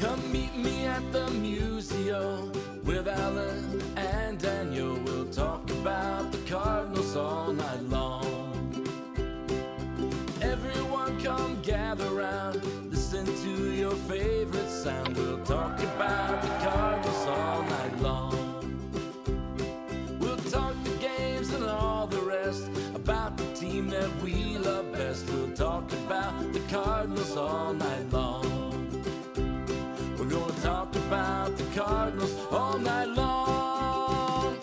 Come meet me at the Museo with Alan and Daniel. We'll talk about the Cardinals all night long. Everyone come gather round, listen to your favorite sound. We'll talk about the Cardinals all night long. We'll talk the games and all the rest, about the team that we love best. We'll talk about the Cardinals all night long. We're gonna talk about the Cardinals all night long.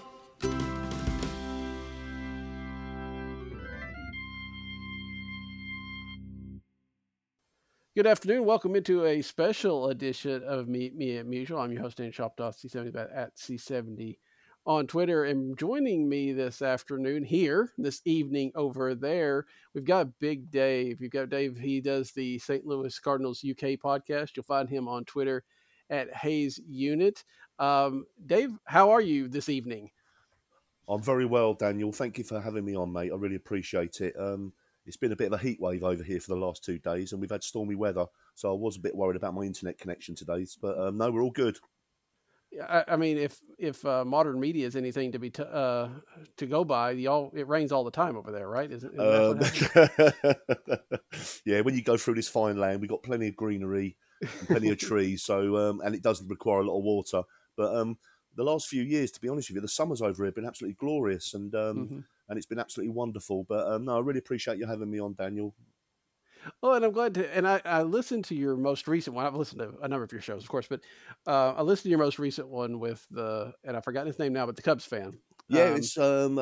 Good afternoon. Welcome into a special edition of Meet Me at Mutual. I'm your host, Dan Shoptaw, C70 at C70 on Twitter. And joining me this afternoon here, this evening over there, we've got Big Dave. You've got Dave. He does the St. Louis Cardinals UK podcast. You'll find him on Twitter at Hayes Unit. Dave, how are you this evening? I'm very well, Daniel. Thank you for having me on, mate. I really appreciate it. It's been a bit of a heat wave over here for the last 2 days, and we've had stormy weather, so I was a bit worried about my internet connection today. But no, we're all good. I mean, if modern media is anything to be to go by, it rains all the time over there, right? Isn't that what happens? Yeah, when you go through this fine land, we've got plenty of greenery and plenty of trees, so and it doesn't require a lot of water. But the last few years, to be honest with you, the summers over here have been absolutely glorious, and it's been absolutely wonderful. But no, I really appreciate you having me on, Daniel. Well, and I'm glad to, and I listened to your most recent one. I've listened to a number of your shows, of course, but I listened to your most recent one with and I've forgotten his name now, but the Cubs fan. Yeah, it's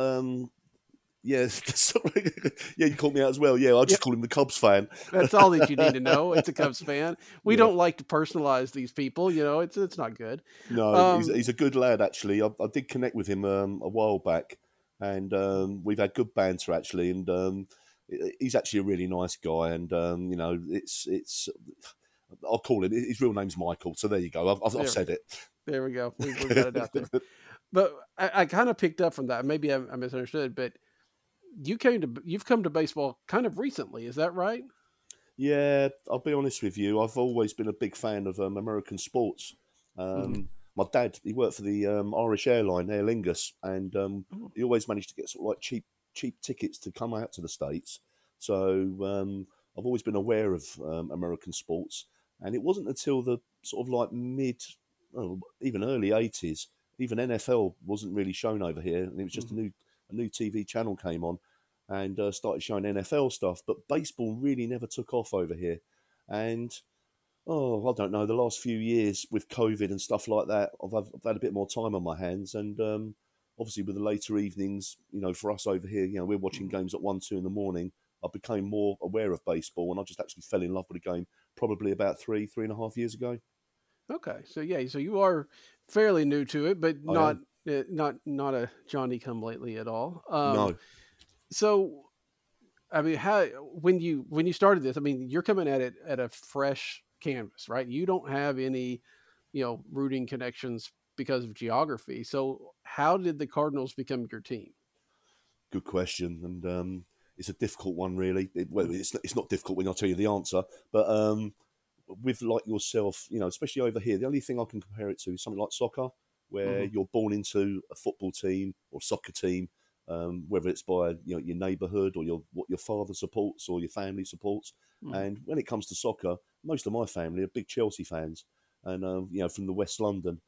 yeah, sorry. Yeah, you called me out as well. Yeah, I just call him the Cubs fan. That's all that you need to know. It's a Cubs fan. We don't like to personalize these people. You know, it's not good. No, he's a good lad, actually. I did connect with him a while back, and we've had good banter, actually. And he's actually a really nice guy. And, you know, it's I'll call him. His real name's Michael. So there you go. I've said it. There we go. We've got it out there. But I kind of picked up from that. Maybe I misunderstood, but you've come to baseball kind of recently. Is that right? Yeah, I'll be honest with you. I've always been a big fan of American sports. My dad, he worked for the Irish airline, Aer Lingus, and he always managed to get sort of like cheap tickets to come out to the States. So I've always been aware of American sports, and it wasn't until the sort of like even early 80s, even NFL wasn't really shown over here, and it was just a new TV channel came on and started showing NFL stuff. But baseball really never took off over here. And, I don't know, the last few years with COVID and stuff like that, I've had a bit more time on my hands. And obviously with the later evenings, you know, for us over here, you know, we're watching games at 1, 2 in the morning. I became more aware of baseball, and I just actually fell in love with the game probably about 3.5 years ago. Okay, so you are fairly new to it, but I am. not a Johnny come lately at all. No. So I mean, how when you started this, I mean, you're coming at it at a fresh canvas, right? You don't have any, rooting connections because of geography. So how did the Cardinals become your team? Good question, and it's a difficult one, really. It's not difficult when I tell you the answer, but with like yourself, you know, especially over here, the only thing I can compare it to is something like soccer, where you're born into a football team or soccer team, whether it's by your neighbourhood or what your father supports or your family supports. And when it comes to soccer, most of my family are big Chelsea fans, and from the West London,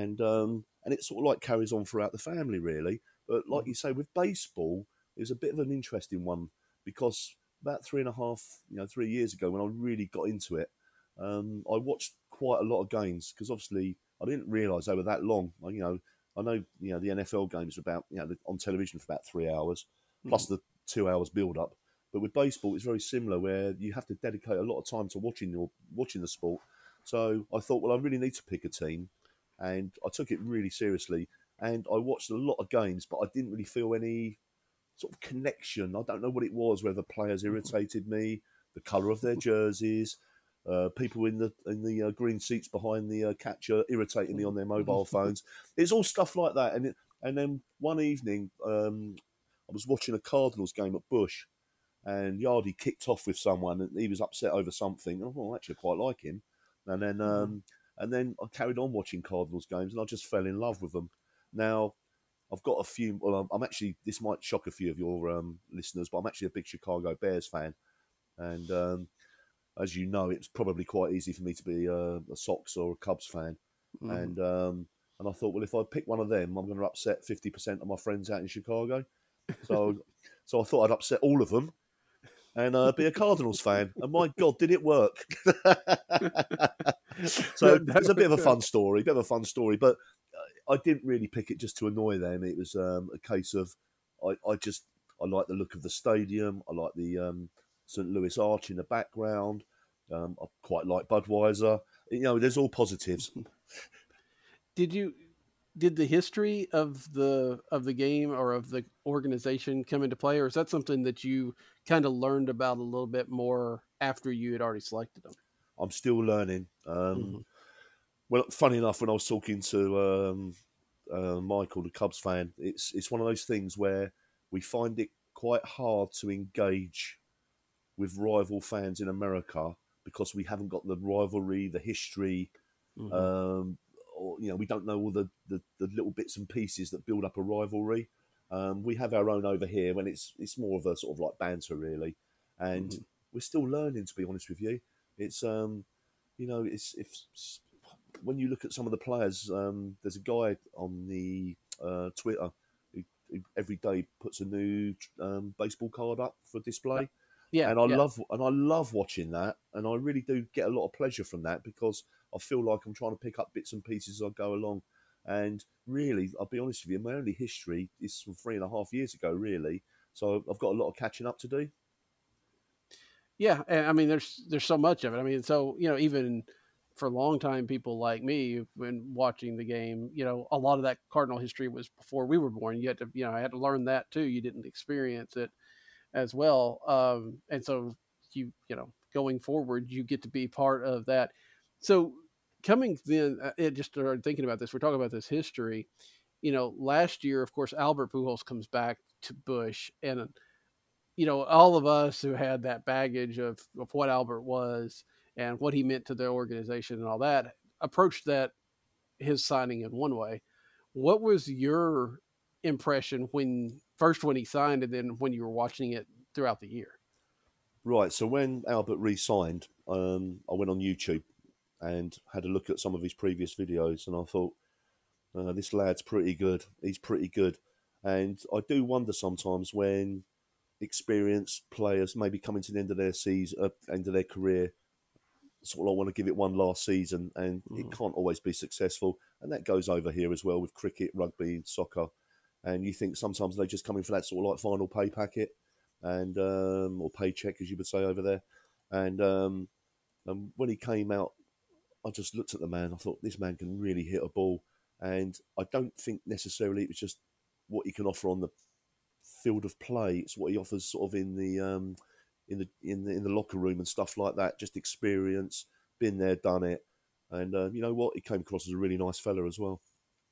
and it sort of like carries on throughout the family, really. But like you say, with baseball, it was a bit of an interesting one because about 3 years ago, when I really got into it, I watched quite a lot of games because obviously I didn't realise they were that long. I know the NFL games are about on television for about 3 hours plus the 2 hours build up. But with baseball, it's very similar where you have to dedicate a lot of time to watching the sport. So I thought, well, I really need to pick a team, and I took it really seriously. And I watched a lot of games, but I didn't really feel any sort of connection. I don't know what it was, whether players irritated me, the colour of their jerseys, people in the green seats behind the catcher irritating me on their mobile phones. It's all stuff like that. And then one evening, I was watching a Cardinals game at Bush, and Yardy kicked off with someone, and he was upset over something. Oh, actually, I quite like him. And then And then I carried on watching Cardinals games, and I just fell in love with them. Now, I've got a few. Well, I'm actually. This might shock a few of your listeners, but I'm actually a big Chicago Bears fan, and as you know, it's probably quite easy for me to be a Sox or a Cubs fan, and I thought, well, if I pick one of them, I'm going to upset 50% of my friends out in Chicago. So I thought I'd upset all of them and be a Cardinals fan. And my God, did it work? So it's a bit of a fun story, but I didn't really pick it just to annoy them. It was a case of I like the look of the stadium. I like the St. Louis Arch in the background. I quite like Budweiser. There's all positives. Did the history of the game or of the organization come into play, or is that something that you kind of learned about a little bit more after you had already selected them? I'm still learning. Well, funny enough, when I was talking to Michael, the Cubs fan, it's one of those things where we find it quite hard to engage with rival fans in America because we haven't got the rivalry, the history, or we don't know all the little bits and pieces that build up a rivalry. We have our own over here when it's more of a sort of like banter really, and we're still learning, to be honest with you. It's it's when you look at some of the players, there's a guy on the Twitter who every day puts a new baseball card up for display. Yeah, and I love watching that, and I really do get a lot of pleasure from that because I feel like I'm trying to pick up bits and pieces as I go along. And really, I'll be honest with you, my only history is from 3.5 years ago, really. So I've got a lot of catching up to do. Yeah, and I mean, there's so much of it. I mean, so even for a long time, people like me, when watching the game, a lot of that Cardinal history was before we were born. You had to, I had to learn that too. You didn't experience it as well, and so going forward, you get to be part of that. So coming then, it just started thinking about this. We're talking about this history. Last year, of course, Albert Pujols comes back to Busch, and all of us who had that baggage of what Albert was and what he meant to the organization and all that approached that his signing in one way. What was your impression when he signed, and then when you were watching it throughout the year? Right. So when Albert re-signed, I went on YouTube and had a look at some of his previous videos, and I thought, this lad's pretty good. He's pretty good. And I do wonder sometimes when experienced players maybe coming to the end of their season, end of their career, sort of want to give it one last season, and it can't always be successful. And that goes over here as well with cricket, rugby, soccer. And you think sometimes they just come in for that sort of like final pay packet, and or paycheck, as you would say over there. And when he came out, I just looked at the man. I thought, this man can really hit a ball. And I don't think necessarily it was just what he can offer on the field of play. It's what he offers sort of in the locker room and stuff like that. Just experience, been there, done it. And you know what? He came across as a really nice fella as well.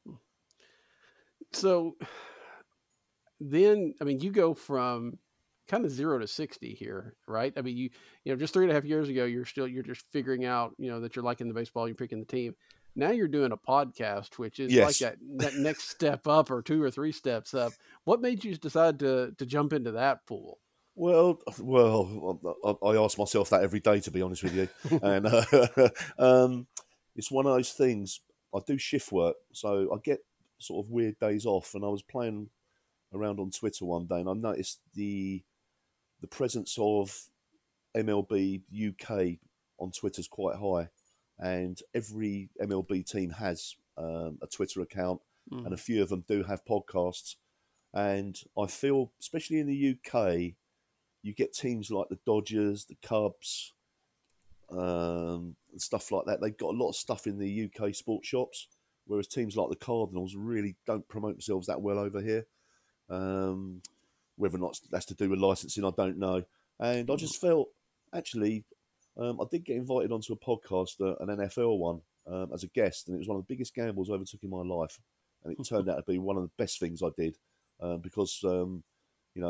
So then, I mean, you go from kind of 0 to 60 here, right? I mean, just 3.5 years ago, you're just figuring out, that you're liking the baseball, you're picking the team. Now you're doing a podcast, which is like that next step up or 2 or 3 steps up. What made you decide to jump into that pool? Well, I ask myself that every day, to be honest with you. And it's one of those things. I do shift work, so I get sort of weird days off. And I was playing around on Twitter one day, and I noticed the presence of MLB UK on Twitter is quite high, and every MLB team has a Twitter account, and a few of them do have podcasts. And I feel, especially in the UK, you get teams like the Dodgers, the Cubs, and stuff like that. They've got a lot of stuff in the UK sports shops, whereas teams like the Cardinals really don't promote themselves that well over here. Whether or not that's to do with licensing, I don't know. And I just felt, actually, I did get invited onto a podcast, an NFL one, as a guest, and it was one of the biggest gambles I ever took in my life. And it turned out to be one of the best things I did, because,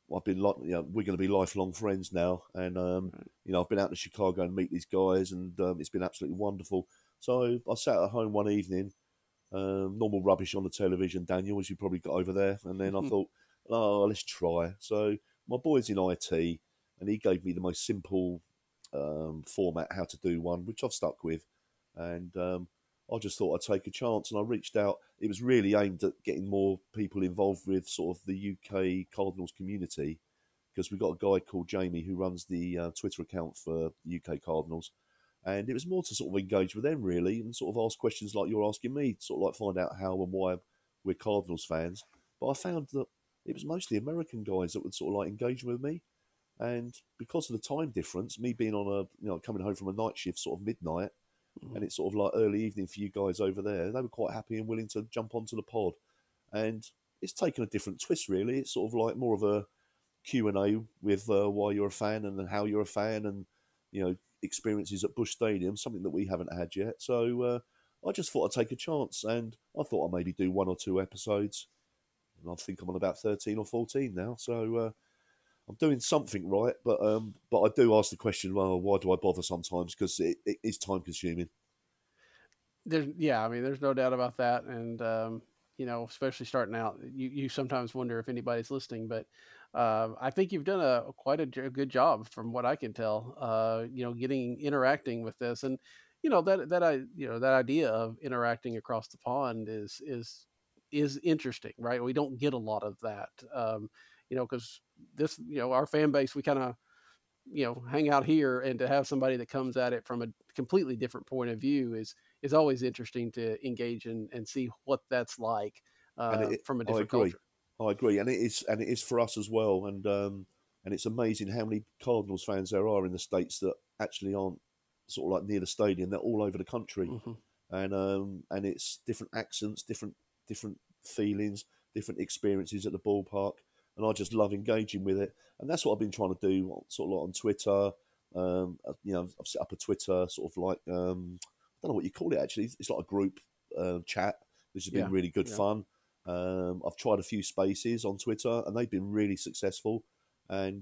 I've been like, we're going to be lifelong friends now, and I've been out to Chicago and meet these guys, and it's been absolutely wonderful. So I sat at home one evening, normal rubbish on the television, Daniel, as you probably got over there, and then I thought, oh, let's try. So my boy's in IT, and he gave me the most simple format how to do one, which I've stuck with, and I just thought I'd take a chance, and I reached out. It was really aimed at getting more people involved with sort of the UK Cardinals community, because we've got a guy called Jamie who runs the Twitter account for the UK Cardinals, and it was more to sort of engage with them really, and sort of ask questions like you're asking me, sort of like find out how and why we're Cardinals fans. But I found that it was mostly American guys that would sort of like engage with me, and because of the time difference, me being on coming home from a night shift sort of midnight, and it's sort of like early evening for you guys over there, they were quite happy and willing to jump onto the pod. And it's taken a different twist, really. It's sort of like more of a Q&A with why you're a fan and how you're a fan, and, experiences at Busch Stadium, something that we haven't had yet. So I just thought I'd take a chance, and I thought I'd maybe do 1 or 2 episodes. And I think I'm on about 13 or 14 now. So I'm doing something right, but I do ask the question, well, why do I bother sometimes? Because it is time consuming. There's no doubt about that, and especially starting out, you sometimes wonder if anybody's listening, but I think you've done quite a good job from what I can tell. Interacting with this, and that idea of interacting across the pond is interesting, right? We don't get a lot of that, because this, our fan base, we kind of hang out here, and to have somebody that comes at it from a completely different point of view is always interesting to engage and see what that's like from a I different agree. culture. I agree, and it is for us as well. And it's amazing how many Cardinals fans there are in the States that actually aren't sort of like near the stadium. They're all over the country, Mm-hmm. and it's different accents, different feelings, different experiences at the ballpark, and I just love engaging with it. And that's what I've been trying to do, sort of like on Twitter. I've set up a Twitter sort of like I don't know what you call it actually. It's like a group chat, which has been really good fun. I've tried a few spaces on Twitter, and they've been really successful. And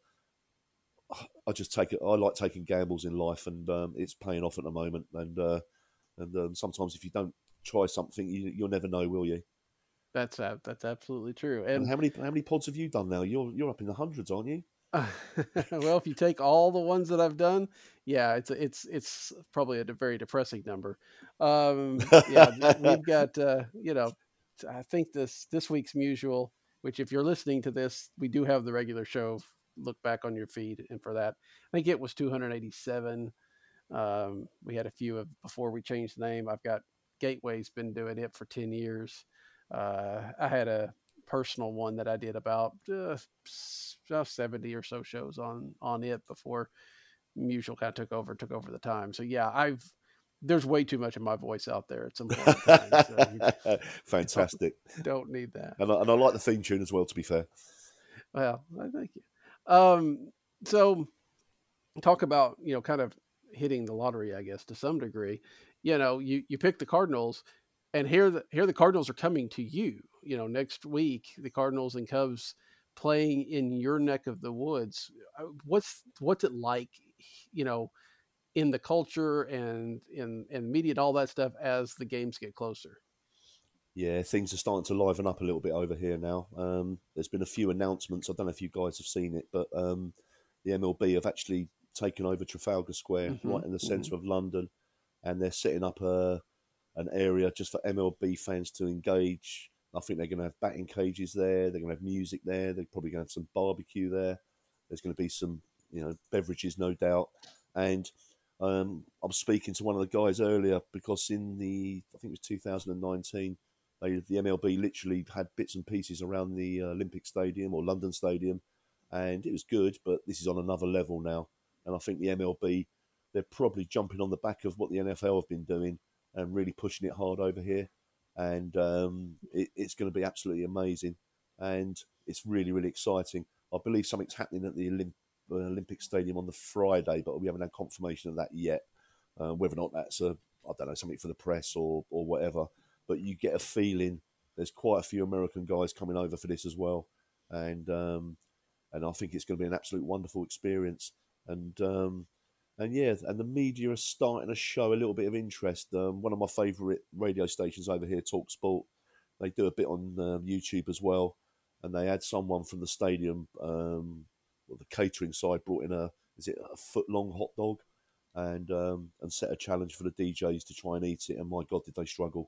I just take it. I like taking gambles in life, and it's paying off at the moment. And sometimes if you don't try something, you'll never know, will you? That's absolutely true. And And how many pods have you done now? You're up in the hundreds, aren't you? well, if you take all the ones that I've done, yeah, it's probably a very depressing number. We've got I think this week's Musial, which if you're listening to this, we do have the regular show. Look back on your feed, and for that, I think it was 287. We had a few before we changed the name. I've got Gateway's been doing it for 10 years. I had a personal one that I did about 70 or so shows on it before Musial kind of took over the time. So yeah, there's way too much of my voice out there at some point in time. So you Fantastic. don't need that. And I like the theme tune as well, to be fair. Well, thank you. So talk about, kind of hitting the lottery, I guess, to some degree. You pick the Cardinals, and here the Cardinals are coming to you. Next week, the Cardinals and Cubs playing in your neck of the woods. What's it like, in the culture and in media and all that stuff as the games get closer? Yeah, things are starting to liven up a little bit over here now. There's been a few announcements. I don't know if you guys have seen it, but the MLB have actually taken over Trafalgar Square, right in the centre of London, and they're setting up an area just for MLB fans to engage. I think they're going to have batting cages there. They're going to have music there. They're probably going to have some barbecue there. There's going to be some, beverages, no doubt. And I was speaking to one of the guys earlier because I think it was 2019, the MLB literally had bits and pieces around the Olympic Stadium or London Stadium, and it was good, but this is on another level now. And I think the MLB, they're probably jumping on the back of what the NFL have been doing and really pushing it hard over here. And it's going to be absolutely amazing. And it's really, really exciting. I believe something's happening at the Olympic Stadium on the Friday, but we haven't had confirmation of that yet. Whether or not that's something for the press or whatever. But you get a feeling there's quite a few American guys coming over for this as well. And and I think it's going to be an absolute wonderful experience. And yeah, and the media are starting to show a little bit of interest. One of my favourite radio stations over here, Talk Sport, they do a bit on YouTube as well, and they had someone from the stadium, the catering side, brought in a foot long hot dog, and set a challenge for the DJs to try and eat it. And my God, did they struggle!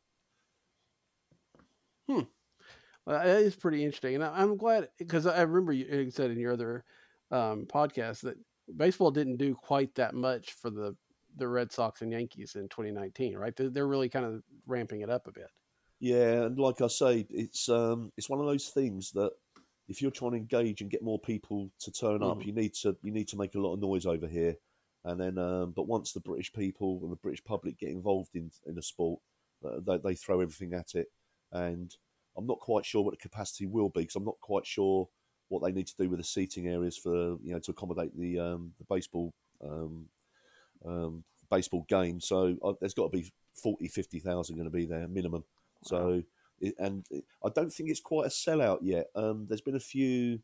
Well, that is pretty interesting, and I'm glad because I remember you said in your other podcast that baseball didn't do quite that much for the Red Sox and Yankees in 2019, right? They're really kind of ramping it up a bit. Yeah, and like I say, it's one of those things that if you're trying to engage and get more people to turn up, you need to make a lot of noise over here, and then but once the British people and the British public get involved in a sport, they throw everything at it, and I'm not quite sure what the capacity will be because I'm not quite sure what they need to do with the seating areas for to accommodate the um, baseball game. So there's got to be 40,000-50,000 going to be there minimum. So, I don't think it's quite a sellout yet. There's been a few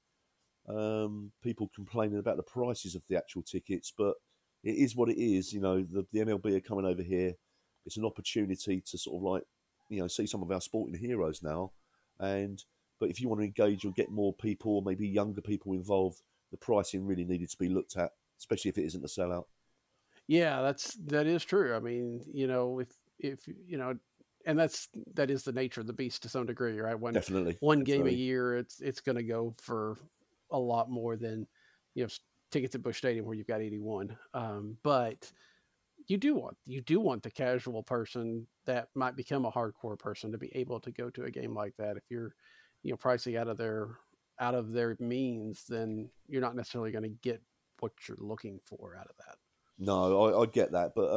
people complaining about the prices of the actual tickets, but it is what it is. The MLB are coming over here. It's an opportunity to sort of like, see some of our sporting heroes now. But if you want to engage or get more people, or maybe younger people involved, the pricing really needed to be looked at, especially if it isn't a sellout. Yeah, that is true. I mean, if and that is the nature of the beast to some degree, right? Definitely. One game a year, it's going to go for a lot more than tickets at Busch Stadium where you've got 81. But you do want the casual person that might become a hardcore person to be able to go to a game like that. If you're pricing out of their means, then you're not necessarily going to get what you're looking for out of that. No, I get that, but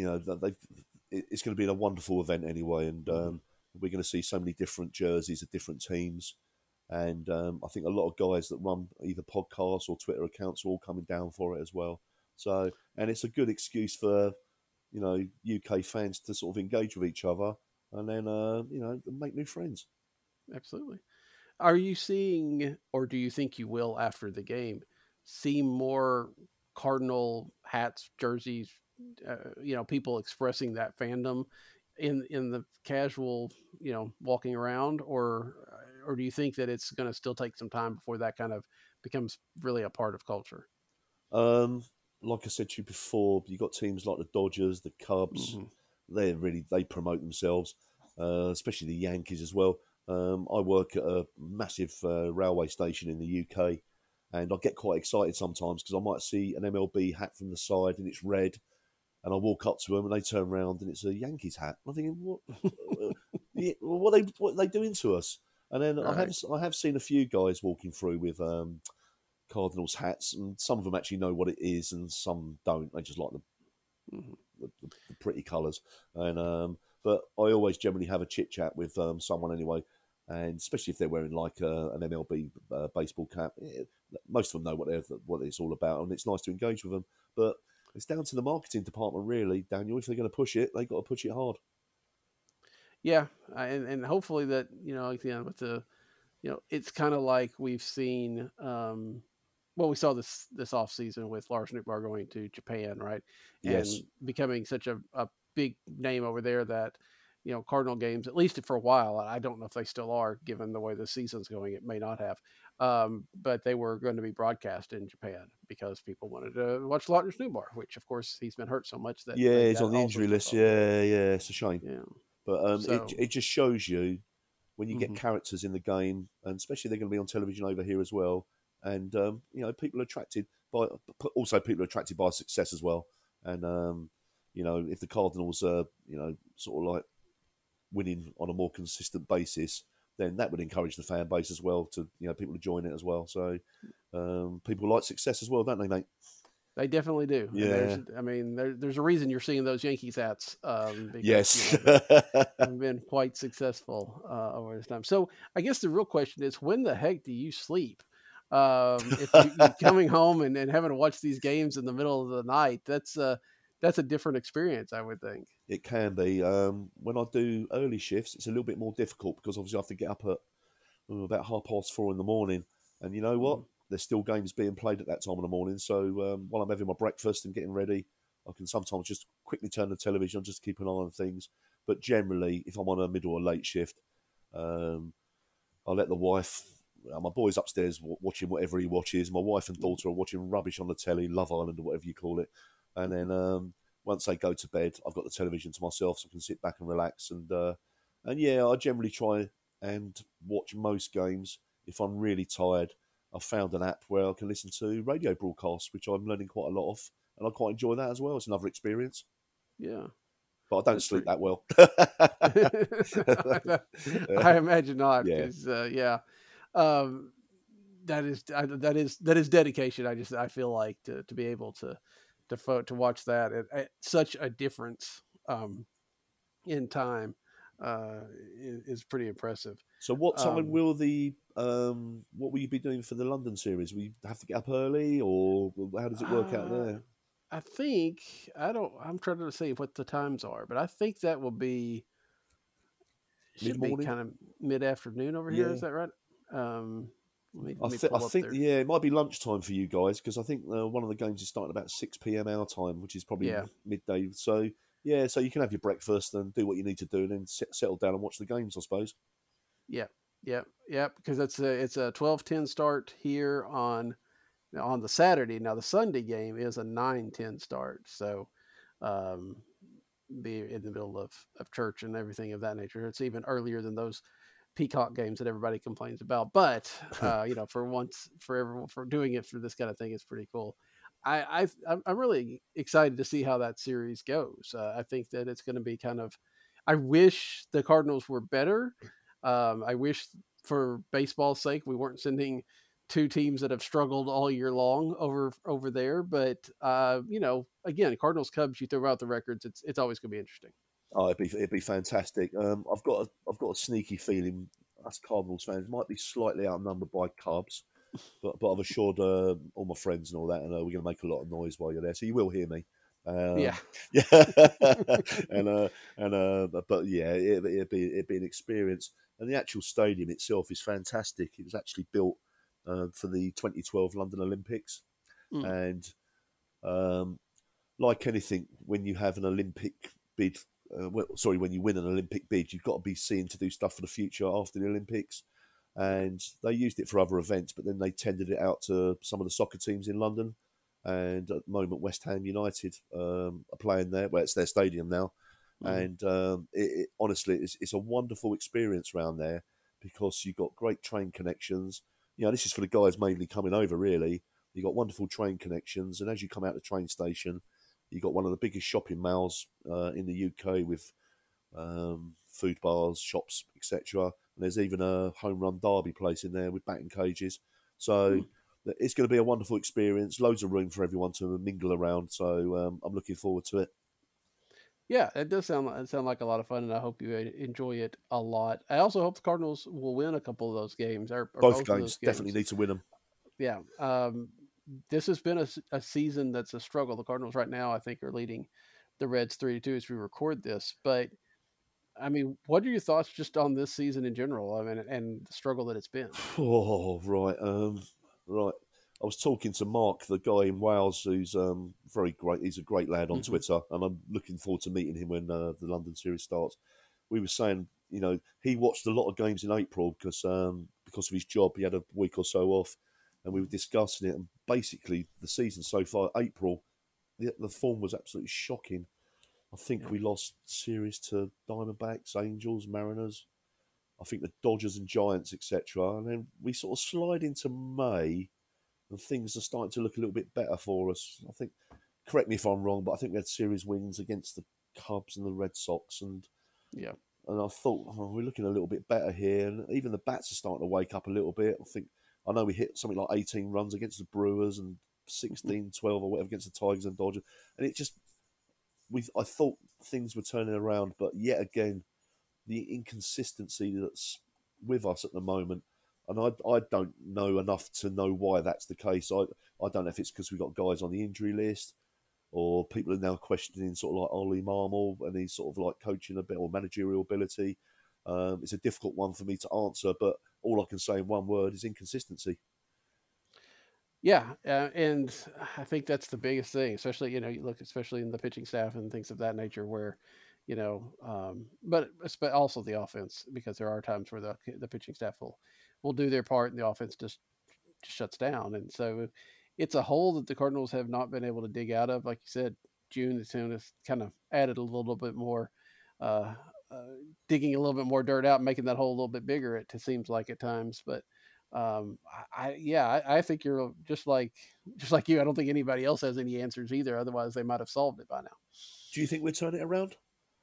it's going to be a wonderful event anyway, and we're going to see so many different jerseys of different teams, and I think a lot of guys that run either podcasts or Twitter accounts are all coming down for it as well. So, and it's a good excuse for UK fans to sort of engage with each other, and then make new friends. Absolutely. Are you seeing, or do you think you will after the game, see more Cardinal hats, jerseys, people expressing that fandom in the casual, walking around, or do you think that it's going to still take some time before that kind of becomes really a part of culture? Like I said to you before, you got teams like the Dodgers, the Cubs. They promote themselves, especially the Yankees as well. I work at a massive railway station in the UK, and I get quite excited sometimes because I might see an MLB hat from the side and it's red, and I walk up to them and they turn around and it's a Yankees hat. I'm thinking, what? What are they doing to us? And then Right. I have seen a few guys walking through with Cardinals hats, and some of them actually know what it is, and some don't. They just like the pretty colours. And but I always generally have a chit chat with someone anyway, and especially if they're wearing like an MLB baseball cap. Most of them know what it's all about, and it's nice to engage with them. But it's down to the marketing department, really, Daniel. If they're going to push it, they've got to push it hard. Yeah, and hopefully that with the it's kind of like we've seen. We saw this off season with Lars Nootbaar going to Japan, right, and Yes. becoming such a big name over there that Cardinal games, at least for a while. I don't know if they still are, given the way the season's going. It may not have, but they were going to be broadcast in Japan because people wanted to watch Lars Nootbaar, which of course he's been hurt so much that Yeah, they've he's got on the all injury sorts list. of Yeah, it's a shame. yeah. But So it just shows you when you get mhm. characters in the game, and especially they're going to be on television over here as well. And people are attracted by, also people are attracted by success as well. And if the Cardinals are sort of like winning on a more consistent basis, then that would encourage the fan base as well to people to join it as well. So people like success as well, don't they, mate? They definitely do. Yeah. And there's a reason you're seeing those Yankees hats, because Yes. they've been quite successful over this time. So I guess the real question is, when the heck do you sleep? If you're coming home and having to watch these games in the middle of the night, that's a different experience, I would think. It can be. When I do early shifts, it's a little bit more difficult because obviously I have to get up at about 4:30 in the morning. And you know what? Mhm. there's still games being played at that time in the morning. So while I'm having my breakfast and getting ready, I can sometimes just quickly turn the television on, just keep an eye on things. But generally, if I'm on a middle or late shift, I'll let the wife. My boy's upstairs watching whatever he watches. My wife and daughter are watching rubbish on the telly, Love Island or whatever you call it. And then once they go to bed, I've got the television to myself, so I can sit back and relax. And yeah, I generally try and watch most games. If I'm really tired, I've found an app where I can listen to radio broadcasts, which I'm learning quite a lot of, and I quite enjoy that as well. It's another experience. Yeah. But I don't That's sleep pretty- that well. I imagine not, Yeah. because um, that is dedication. I feel like to be able to watch that at such a difference in time is pretty impressive. So what time Um, will what will you be doing for the London series? Will you have to get up early, or how does it work out uh, there? I think I don't. I'm trying to see what the times are, but I think that will be Mid should be morning? kind of mid afternoon over here. Yeah. Is that right? Let me I pull up think there. yeah, it might be lunchtime for you guys because I think one of the games is starting about 6 p.m. our time, which is probably Yeah, midday. So yeah, so you can have your breakfast and do what you need to do, and then settle down and watch the games, I suppose. yeah, yeah. Because it's a 12:10 start here on the Saturday. Now the Sunday game is a 9:10 start. So um, be in the middle of church and everything of that nature. It's even earlier than those Peacock games that everybody complains about. But for once, for everyone, for doing it for this kind of thing, is pretty cool. I'm really excited to see how that series goes. I think that it's going to be kind of. I wish the Cardinals were better. I wish, for baseball's sake, we weren't sending two teams that have struggled all year long over there. But again, Cardinals Cubs, you throw out the records, it's always going to be interesting. Oh, it'd be fantastic. I've got a sneaky feeling us Cardinals fans might be slightly outnumbered by Cubs, but I've assured all my friends and all that, and we're going to make a lot of noise while you're there, so you will hear me. Yeah, Yeah, but yeah, it'd be an experience, and the actual stadium itself is fantastic. It was actually built for the 2012 London Olympics, mm, and um, like anything, when you have an Olympic bid, when you win an Olympic bid, you've got to be seen to do stuff for the future after the Olympics. yeah, And they used it for other events, but then they tendered it out to some of the soccer teams in London. And at the moment, West Ham United are playing there. Well, it's their stadium now, mm, and honestly, it's a wonderful experience around there because you've got great train connections. You know, this is for the guys mainly coming over. Really, you've got wonderful train connections, and as you come out the train station, you've got one of the biggest shopping malls in the UK with food bars, shops, etc. And there's even a home run derby place in there with batting cages. So mm. it's going to be a wonderful experience. Loads of room for everyone to mingle around. So I'm looking forward to it. Yeah, it does sound like a lot of fun, and I hope you enjoy it a lot. I also hope the Cardinals will win a couple of those games, or Both both of those games definitely games. need to win them. Yeah, this has been a season that's a struggle. The Cardinals right now, I think, are leading the Reds 3-2 as we record this. But I mean, what are your thoughts just on this season in general? I mean, and the struggle that it's been. Oh, right. Right. I was talking to Mark, the guy in Wales, who's very great. He's a great lad on Hmm. Twitter, and I'm looking forward to meeting him when the London series starts. We were saying, you know, he watched a lot of games in April because of his job. He had a week or so off, and we were discussing it. And basically, the season so far, April, the form was absolutely shocking. I think Yeah, we lost series to Diamondbacks, Angels, Mariners. I think the Dodgers and Giants, etc. And then we sort of slide into May, and things are starting to look a little bit better for us. I think, correct me if I'm wrong, but I think we had series wins against the Cubs and the Red Sox, yeah, and I thought, oh, we're looking a little bit better here, and even the bats are starting to wake up a little bit. I know we hit something like 18 runs against the Brewers and 16, 12 or whatever against the Tigers and Dodgers, and it just I thought things were turning around, but yet again the inconsistency that's with us at the moment. And I don't know enough to know why that's the case. I don't know if it's because we've got guys on the injury list or people are now questioning sort of like Ollie Marmol and his sort of like coaching a bit or managerial ability. It's a difficult one for me to answer, but all I can say in one word is inconsistency. Yeah, and I think that's the biggest thing, especially you look especially in the pitching staff and things of that nature, where but also the offense, because there are times where the pitching staff will do their part and the offense just shuts down, and so it's a hole that the Cardinals have not been able to dig out of. Like you said, June the tune has kind of added a little bit more, uh, uh, digging a little bit more dirt out, making that hole a little bit bigger. It seems like at times, but I think you're just like you. I don't think anybody else has any answers either. Otherwise, they might have solved it by now. Do you think we'll turn it around?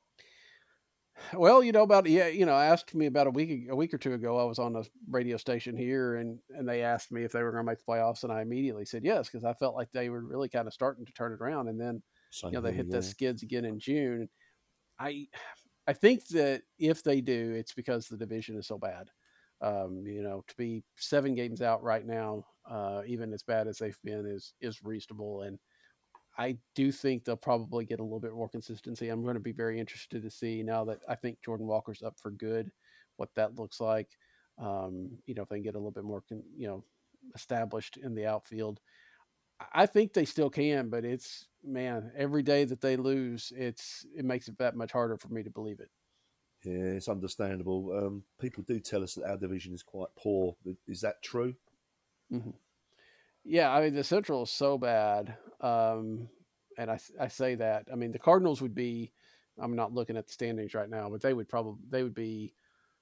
Well, about asked me about a week or two ago. I was on a radio station here, and they asked me if they were going to make the playoffs, and I immediately said yes, because I felt like they were really kind of starting to turn it around, and then Same they here, hit the yeah. skids again in June. I I think that if they do, it's because the division is so bad. To be 7 games out right now, even as bad as they've been, is reasonable, and I do think they'll probably get a little bit more consistency. I'm going to be very interested to see, now that I think Jordan Walker's up for good, what that looks like. If they can get a little bit more, established in the outfield. I think they still can, but it's, man, every day that they lose, it makes it that much harder for me to believe it. Yeah, it's understandable. People do tell us that our division is quite poor. Is that true? hmm Yeah, I mean the Central is so bad, and I say that. I mean the Cardinals would be. I'm not looking at the standings right now, but they would be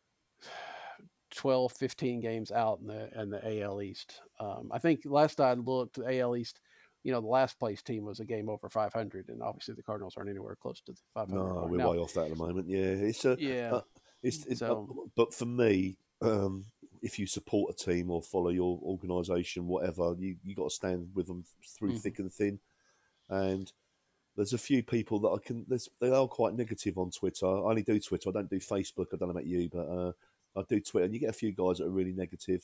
12, 15 games out in the AL East. I think last I looked, the AL East, the last place team was a game over 500, and obviously the Cardinals aren't anywhere close to the 500 No, mark we're now. way off that at the moment. Yeah, Yeah, so but for me, if you support a team or follow your organisation, whatever, you got to stand with them through mhm. thick and thin. And there's a few people that they are quite negative on Twitter. I only do Twitter. I don't do Facebook. I don't know about you, but I do Twitter, and you get a few guys that are really negative.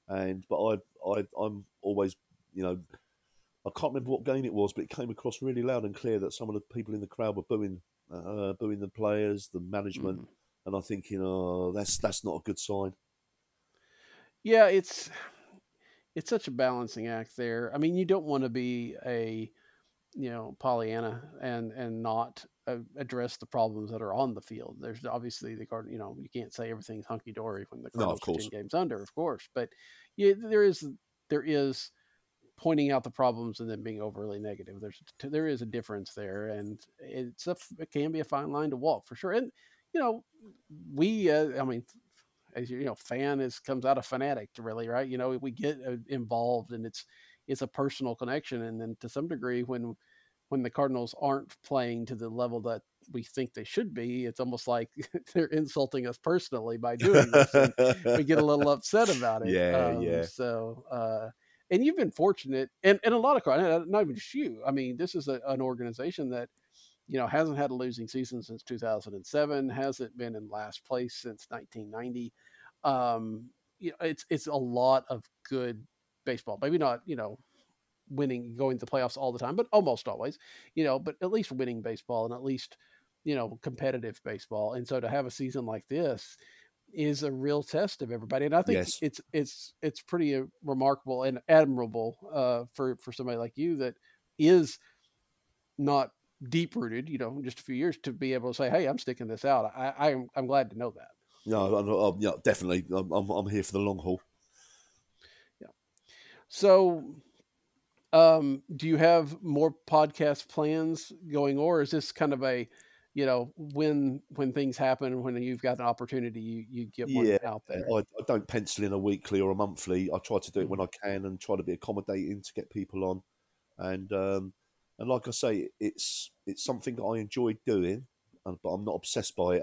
I'm always, you know, I can't remember what game it was, but it came across really loud and clear that some of the people in the crowd were booing the players, the management, Mhm. and I'm thinking, oh, that's not a good sign. Yeah, it's such a balancing act there. I mean, you don't want to be a Pollyanna and not address the problems that are on the field. There's obviously the Cardinals. You can't say everything's hunky dory when the No, of Cardinals are 10 course, games under, of course. But yeah, there is pointing out the problems and then being overly negative. There is a difference there, and it can be a fine line to walk for sure. And you know, we I mean, as fan is comes out of fanatic, really, right? We get involved, and it's a personal connection, and then to some degree, when the Cardinals aren't playing to the level that we think they should be, it's almost like they're insulting us personally by doing this, and we get a little upset about it. yeah, yeah, And you've been fortunate, and a lot of, not even just you. I mean, this is an organization that hasn't had a losing season since 2007, hasn't been in last place since 1990. It's a lot of good baseball. Maybe not winning, going to the playoffs all the time, but almost always. But at least winning baseball, and at least competitive baseball. And so to have a season like this is a real test of everybody. And I think yes. it's pretty remarkable and admirable for somebody like you that is not deep rooted, in just a few years, to be able to say, "Hey, I'm sticking this out." I'm glad to know that. No, yeah, definitely. I'm here for the long haul. Yeah. So, do you have more podcast plans going, or is this kind of a, when things happen, when you've got an opportunity, you get one Yeah, out there? I don't pencil in a weekly or a monthly. I try to do it when Mhm. I can and try to be accommodating to get people on. And like I say, it's something that I enjoy doing, but I'm not obsessed by it.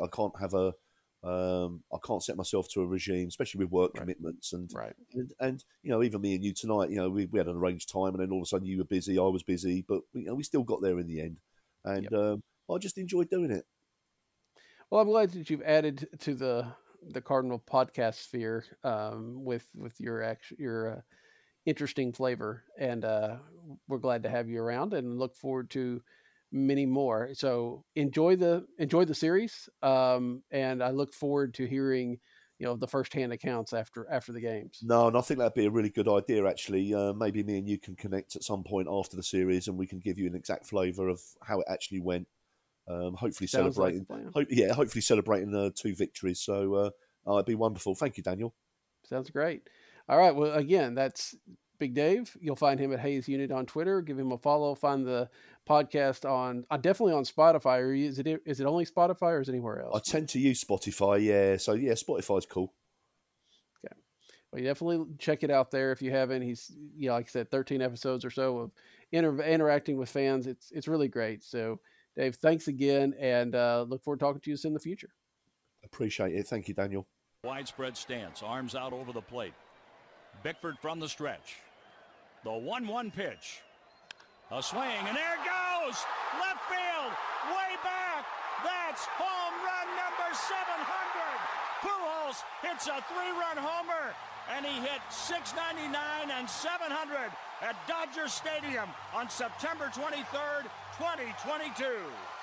I can't set myself to a regime, especially with work Right. commitments Right. and even me and you tonight. We had an arranged time, and then all of a sudden you were busy, I was busy, but we still got there in the end, and Yep. I just enjoy doing it. Well, I'm glad that you've added to the Cardinal podcast sphere, with your interesting flavor, and we're glad to have you around, and look forward to many more. So enjoy the series, and I look forward to hearing the firsthand accounts after the games. No, and I think that'd be a really good idea, actually. Maybe me and you can connect at some point after the series, and we can give you an exact flavour of how it actually went. Hopefully Sounds celebrating, like a plan. hopefully celebrating 2 victories. So it'd be wonderful. Thank you, Daniel. Sounds great. All right. Well, again, that's Big Dave. You'll find him at Hayes Unit on Twitter. Give him a follow. Find the podcast on definitely on Spotify. Or is it only Spotify or is it anywhere else? I tend to use Spotify, yeah. So yeah, Spotify's cool. Okay. Well, you definitely check it out there if you haven't. He's like I said, 13 episodes or so of interacting with fans. It's really great. So Dave, thanks again, and look forward to talking to you in the future. Appreciate it. Thank you, Daniel. Widespread stance, arms out over the plate. Bickford from the stretch. The 1-1 pitch. A swing, and there it goes! Left field, way back! That's home run number 700! Pujols hits a 3-run homer, and he hit 699 and 700 at Dodger Stadium on September 23rd, 2022.